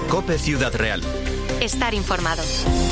COPE Ciudad Real. Estar informado.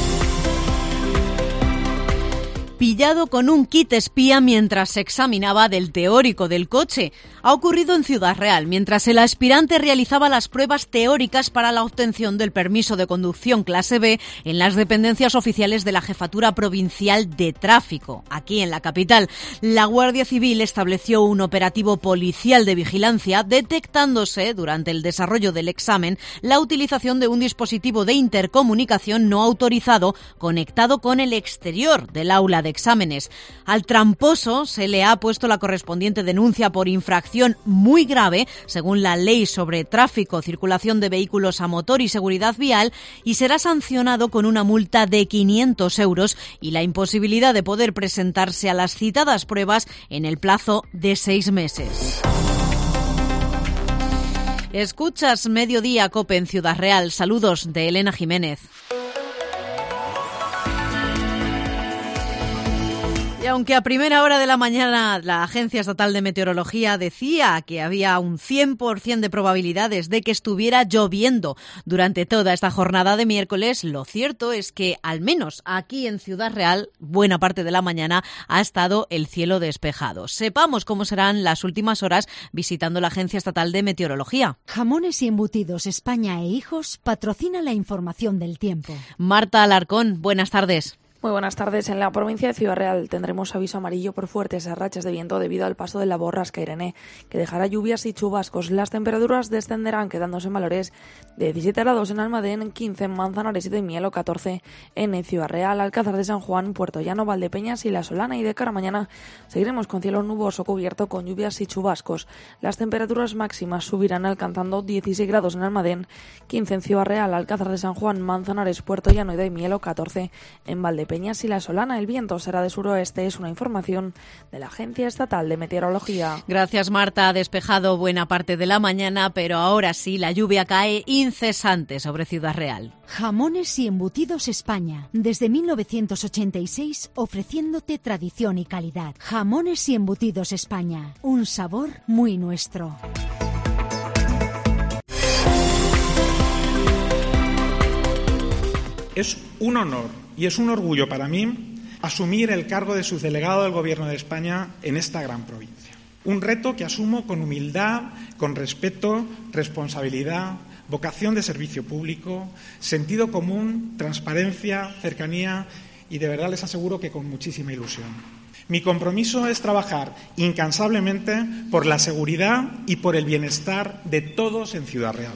Pillado con un kit espía mientras se examinaba del teórico del coche. Ha ocurrido en Ciudad Real, mientras el aspirante realizaba las pruebas teóricas para la obtención del permiso de conducción clase B en las dependencias oficiales de la Jefatura Provincial de Tráfico, aquí en la capital. La Guardia Civil estableció un operativo policial de vigilancia, detectándose durante el desarrollo del examen la utilización de un dispositivo de intercomunicación no autorizado conectado con el exterior del aula de exámenes. Al tramposo se le ha puesto la correspondiente denuncia por infracción muy grave, según la Ley sobre Tráfico, Circulación de Vehículos a Motor y Seguridad Vial, y será sancionado con una multa de 500 euros y la imposibilidad de poder presentarse a las citadas pruebas en el plazo de 6 meses. Escuchas Mediodía COPE en Ciudad Real. Saludos de Elena Jiménez. Y aunque a primera hora de la mañana la Agencia Estatal de Meteorología decía que había un 100% de probabilidades de que estuviera lloviendo durante toda esta jornada de miércoles, lo cierto es que, al menos aquí en Ciudad Real, buena parte de la mañana ha estado el cielo despejado. Sepamos cómo serán las últimas horas visitando la Agencia Estatal de Meteorología. Jamones y Embutidos España e Hijos patrocina la información del tiempo. Marta Alarcón, buenas tardes. Muy buenas tardes. En la provincia de Ciudad Real tendremos aviso amarillo por fuertes rachas de viento debido al paso de la borrasca Irene, que dejará lluvias y chubascos. Las temperaturas descenderán, quedándose en valores de 17 grados en Almadén, 15 en Manzanares y de Mielo, 14 en Ciudad Real, Alcázar de San Juan, Puerto Llano, Valdepeñas y La Solana. Y de cara a mañana seguiremos con cielo nuboso cubierto con lluvias y chubascos. Las temperaturas máximas subirán alcanzando 16 grados en Almadén, 15 en Ciudad Real, Alcázar de San Juan, Manzanares, Puerto Llano y de Mielo, 14 en Valdepeñas y La Solana. El viento será de suroeste, es una información de la Agencia Estatal de Meteorología. Gracias, Marta. Ha despejado buena parte de la mañana, pero ahora sí la lluvia cae incesante sobre Ciudad Real. Jamones y Embutidos España, desde 1986 ofreciéndote tradición y calidad. Jamones y Embutidos España, un sabor muy nuestro. Es un honor y es un orgullo para mí asumir el cargo de subdelegado del Gobierno de España en esta gran provincia. Un reto que asumo con humildad, con respeto, responsabilidad, vocación de servicio público, sentido común, transparencia, cercanía y de verdad les aseguro que con muchísima ilusión. Mi compromiso es trabajar incansablemente por la seguridad y por el bienestar de todos en Ciudad Real.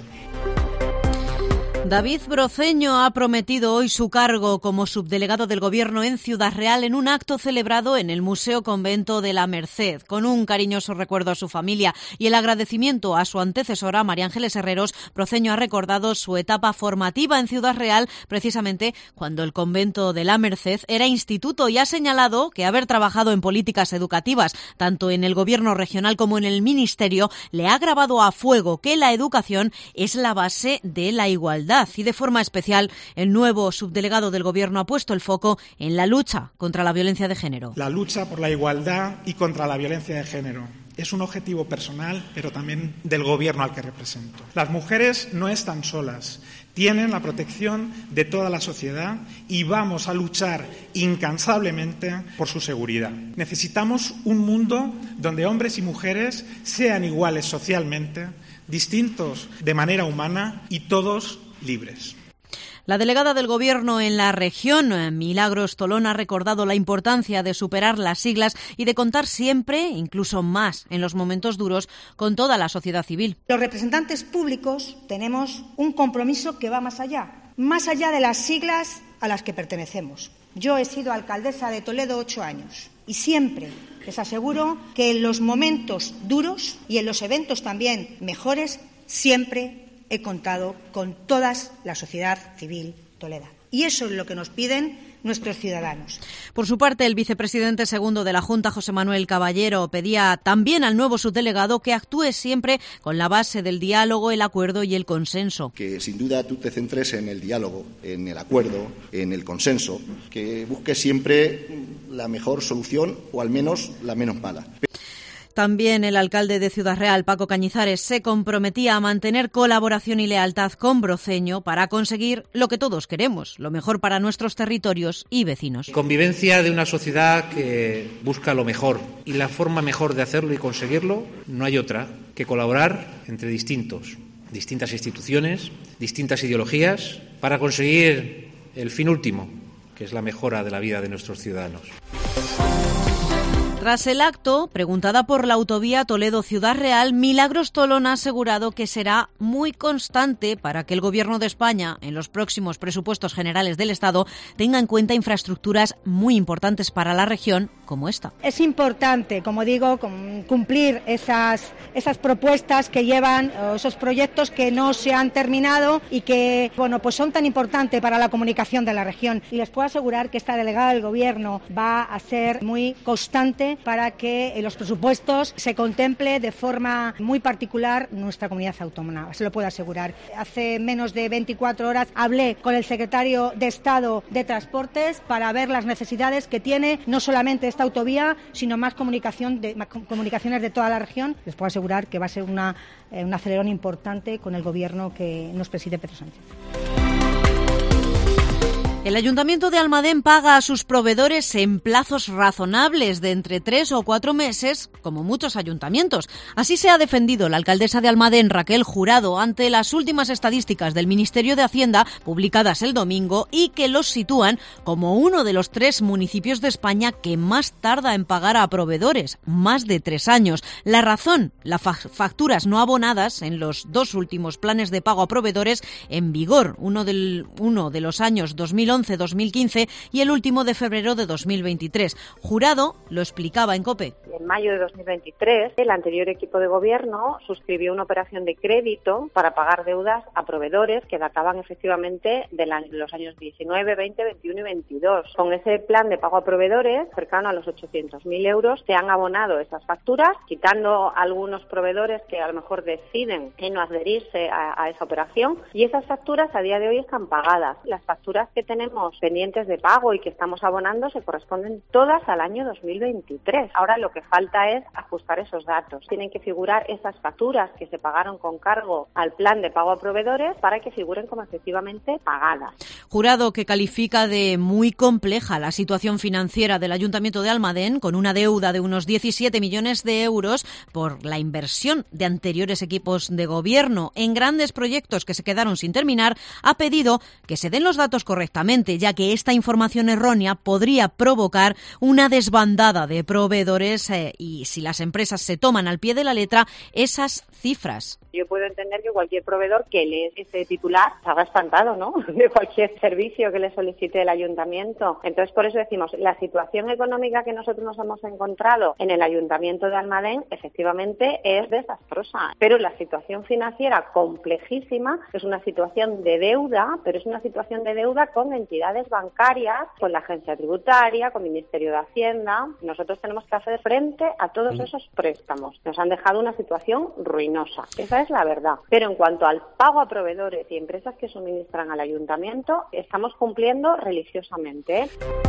David Broceño ha prometido hoy su cargo como subdelegado del Gobierno en Ciudad Real en un acto celebrado en el Museo Convento de la Merced. Con un cariñoso recuerdo a su familia y el agradecimiento a su antecesora, María Ángeles Herreros, Broceño ha recordado su etapa formativa en Ciudad Real, precisamente cuando el Convento de la Merced era instituto, y ha señalado que haber trabajado en políticas educativas, tanto en el Gobierno regional como en el Ministerio, le ha grabado a fuego que la educación es la base de la igualdad. Y de forma especial, el nuevo subdelegado del Gobierno ha puesto el foco en la lucha contra la violencia de género. La lucha por la igualdad y contra la violencia de género es un objetivo personal, pero también del Gobierno al que represento. Las mujeres no están solas, tienen la protección de toda la sociedad y vamos a luchar incansablemente por su seguridad. Necesitamos un mundo donde hombres y mujeres sean iguales socialmente, distintos de manera humana y todos libres. La delegada del Gobierno en la región, Milagros Tolón, ha recordado la importancia de superar las siglas y de contar siempre, incluso más en los momentos duros, con toda la sociedad civil. Los representantes públicos tenemos un compromiso que va más allá de las siglas a las que pertenecemos. Yo he sido alcaldesa de Toledo 8 años y siempre les aseguro que en los momentos duros y en los eventos también mejores siempre he contado con toda la sociedad civil toledana. Y eso es lo que nos piden nuestros ciudadanos. Por su parte, el vicepresidente segundo de la Junta, José Manuel Caballero, pedía también al nuevo subdelegado que actúe siempre con la base del diálogo, el acuerdo y el consenso. Que sin duda tú te centres en el diálogo, en el acuerdo, en el consenso, que busques siempre la mejor solución o al menos la menos mala. También el alcalde de Ciudad Real, Paco Cañizares, se comprometía a mantener colaboración y lealtad con Broceño para conseguir lo que todos queremos, lo mejor para nuestros territorios y vecinos. Convivencia de una sociedad que busca lo mejor, y la forma mejor de hacerlo y conseguirlo no hay otra que colaborar entre distintas instituciones, distintas ideologías, para conseguir el fin último, que es la mejora de la vida de nuestros ciudadanos. Tras el acto, preguntada por la autovía Toledo-Ciudad Real, Milagros Tolón ha asegurado que será muy constante para que el Gobierno de España, en los próximos presupuestos generales del Estado, tenga en cuenta infraestructuras muy importantes para la región, como esta. Es importante, como digo, cumplir esas propuestas que llevan, esos proyectos que no se han terminado y que, pues son tan importantes para la comunicación de la región. Y les puedo asegurar que esta delegada del Gobierno va a ser muy constante para que en los presupuestos se contemple de forma muy particular nuestra comunidad autónoma, se lo puedo asegurar. Hace menos de 24 horas hablé con el secretario de Estado de Transportes para ver las necesidades que tiene no solamente esta autovía, sino más comunicaciones de toda la región. Les puedo asegurar que va a ser un acelerón importante con el Gobierno que nos preside Pedro Sánchez. El Ayuntamiento de Almadén paga a sus proveedores en plazos razonables de entre 3 o 4 meses, como muchos ayuntamientos. Así se ha defendido la alcaldesa de Almadén, Raquel Jurado, ante las últimas estadísticas del Ministerio de Hacienda, publicadas el domingo, y que los sitúan como uno de los 3 municipios de España que más tarda en pagar a proveedores, más de 3 años. La razón, las facturas no abonadas en los 2 últimos planes de pago a proveedores en vigor, uno de los años 2011-2015 y el último de febrero de 2023. Jurado lo explicaba en COPE. En mayo de 2023, el anterior equipo de gobierno suscribió una operación de crédito para pagar deudas a proveedores que databan efectivamente de los años 19, 20, 21 y 22. Con ese plan de pago a proveedores, cercano a los 800.000 euros, se han abonado esas facturas, quitando algunos proveedores que a lo mejor deciden no adherirse a esa operación, y esas facturas a día de hoy están pagadas. Las facturas que tenemos pendientes de pago y que estamos abonando se corresponden todas al año 2023. Ahora lo que falta es ajustar esos datos. Tienen que figurar esas facturas que se pagaron con cargo al plan de pago a proveedores para que figuren como efectivamente pagadas. Jurado, que califica de muy compleja la situación financiera del Ayuntamiento de Almadén, con una deuda de unos 17 millones de euros por la inversión de anteriores equipos de gobierno en grandes proyectos que se quedaron sin terminar, ha pedido que se den los datos correctamente, ya que esta información errónea podría provocar una desbandada de proveedores y si las empresas se toman al pie de la letra esas cifras. Yo puedo entender que cualquier proveedor que lee ese titular salga espantado, ¿no?, de cualquier servicio que le solicite el ayuntamiento. Entonces, por eso decimos, la situación económica que nosotros nos hemos encontrado en el Ayuntamiento de Almadén efectivamente es desastrosa, pero la situación financiera complejísima es una situación de deuda, pero es una situación de deuda con entidades bancarias, con la agencia tributaria, con el Ministerio de Hacienda. Nosotros tenemos que hacer frente a todos esos préstamos. Nos han dejado una situación ruinosa. Esa es la verdad. Pero en cuanto al pago a proveedores y empresas que suministran al ayuntamiento, estamos cumpliendo religiosamente.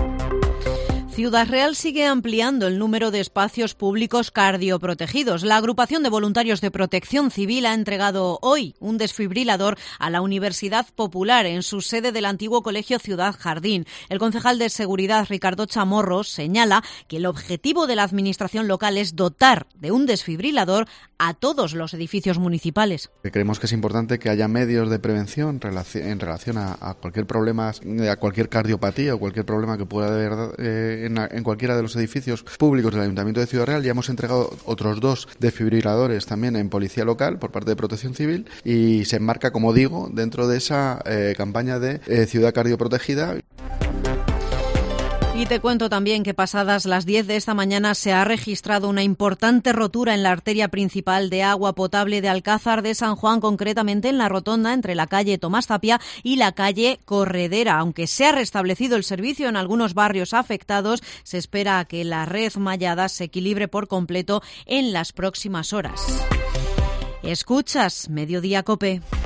Ciudad Real sigue ampliando el número de espacios públicos cardioprotegidos. La agrupación de voluntarios de Protección Civil ha entregado hoy un desfibrilador a la Universidad Popular en su sede del antiguo Colegio Ciudad Jardín. El concejal de Seguridad, Ricardo Chamorro, señala que el objetivo de la administración local es dotar de un desfibrilador a todos los edificios municipales. Creemos que es importante que haya medios de prevención en relación a cualquier problema, a cualquier cardiopatía o cualquier problema que pueda haber en cualquiera de los edificios públicos del Ayuntamiento de Ciudad Real. Ya hemos entregado otros 2 desfibriladores también en Policía Local por parte de Protección Civil y se enmarca, como digo, dentro de esa campaña de Ciudad Cardioprotegida. Y te cuento también que pasadas las 10 de esta mañana se ha registrado una importante rotura en la arteria principal de agua potable de Alcázar de San Juan, concretamente en la rotonda entre la calle Tomás Tapia y la calle Corredera. Aunque se ha restablecido el servicio en algunos barrios afectados, se espera a que la red mallada se equilibre por completo en las próximas horas. Escuchas Mediodía COPE.